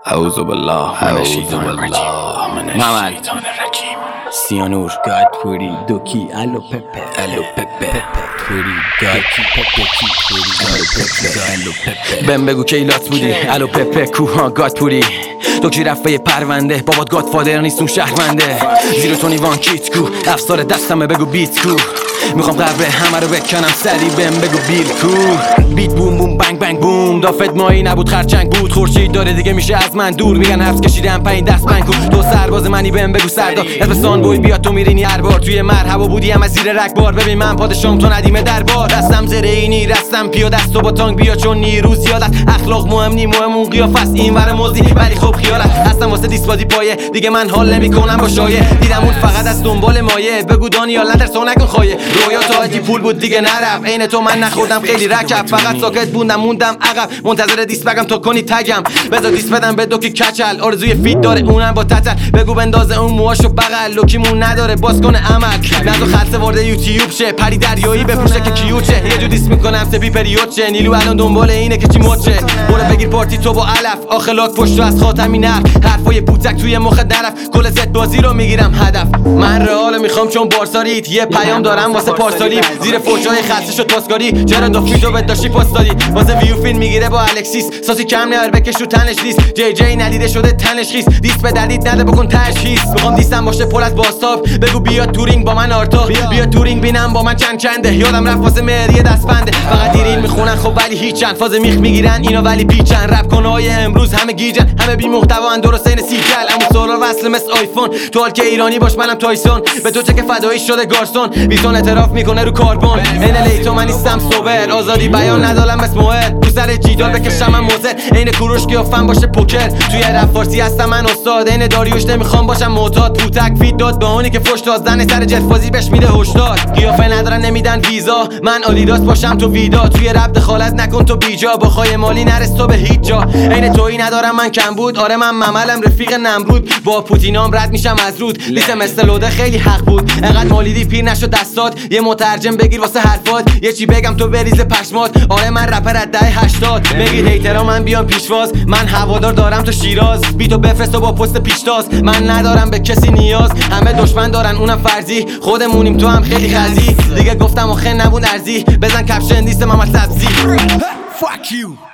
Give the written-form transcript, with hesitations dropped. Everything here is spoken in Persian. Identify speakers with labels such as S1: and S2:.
S1: اعوذ بالله من الشیطان الرجیم.
S2: سیانور گادپوری دوکی الو پپه پوری گادکی پپکی پوری بهم بگو که ایلات بودی الو پپه کوها گادپوری دوکی رفت یه پرونده بابات گادفادر نیست اون شهرونده زیر تو نیوان کیت کو افسار دستمه بگو بیت کو میخوام قبره همه رو بکنم سری بهم بگو بیل کو بیت بوم بوم بنگ بنگ بوم دافت مایی نبود خرچنگ بود خورشید داره دیگه میشه از من دور میگن حبس کشیدم پایین دست بنگ کن تو سرباز منی بهم بگو سردار اسم بوی بیا تو میرینی هر بار توی مرحبا بودی هم از زیر رگبار ببین من پادشام تو ندیمه دربار رستم زرینی رستم پیاده است و با تانک بیا چون نیروز زیادت اخلاق مهم نی مهم اون قیافه است اینور موزی ولی خب خیالت هستم واسه دیسپازی پایه دیگه من حال نمیکنم با شایه دیدم اون فقط از دنبال مایه بگو دانیال ندرسو نکن خایه رویا تو حاجی پول بود دیگه نرفت عین تو من نخوردم خیلی رکب فقط ساکت موندم عقب منتظر دیس بگم تو کنی تگم بذار دیس بدم به دوکی کچل آرزوی فیت داره اونم با تتل بگو بندازه اون موهاشو بغل لوکیمون نداره باز کنه عمل نذار خلصه وارد یوتیوب شه پری دریایی بپوشه که کیوچه یه جو دیس میکنم سپی پریود شه نیلو الان دنبال اینه که چی موچه برو بگیر پارتی تو با علف آخلاق پشتو از خاتمی نر حرفای پوتک توی مخ درف کل زد بازی رو میگیرم هدف من رئال میخوام چون بارساریت یه پیام دارم واسه پارسالی زیر فوشای خلصه شد پاسکاری چرا دافیتو بد داشتی پاس دادی واسه ویو فیلم میگیره با الکسیس ساسی کم نهر بکش رو تنش لیست جی جی ندیده شده تنش خیس دیس به دلیت نده بکن تشخیص میخوام دیستم باشه پر از باستاب بگو بیا تورینگ با من آرتا بیا تورینگ بینم با من چنده یادم رفت واسه مهریه دستبنده فقط دیرین میخونن خب ولی هیچن فاز میخ میگیرن اینا ولی پیچن رپ کنهای امروز همه گیجن همه بی محتوا ان درست این سیکل اما سورا وصل مثل آیفون تو حال که ایرانی باش منم تایسون به تو چه که فدایی شده گارسون بیزون اعتراف میکنه رو کاربن این لیتو من نیستم سوبر آزادی بیان ندارم بس موهر تو سر جیدال بکشم من موزر عین کوروش قیافم باشه پوکر توی رپ فارسی هستم من استاد عین داریوش نمیخوام باشم معتاد پوتک فید داد به اونی که فوش دادن سر جت بازی بهش میده هشدار قیافه ندارن نمیدن ویزا من آلیداس باشم تو ویدا توی رپ دخالت نکن تو بیجا با خای مالی نرس تو به هیچ جا عین تویی ندارم من کم بود آره من مملم رفیق نمرود با پوتینام رد میشم از رود لیست مثل لوده خیلی حق بود انقدر مالیدی پیر نشد دستات یه مترجم بگیر واسه حرفات یه چی بگم تو بریز پشمات آره من رپر از دهه 80 بگیر هیترا من بیام پیشواز من هوادار دارم تو شیراز بیتو بفرست و با پست پیشتاز من ندارم به کسی نیاز همه دشمن دارن اونم فرضی خودمونیم تو هم خیلی خزی دیگه گفتم آخه نبود ارزی بزن کپشن لیست محمد سبزی
S3: Fuck you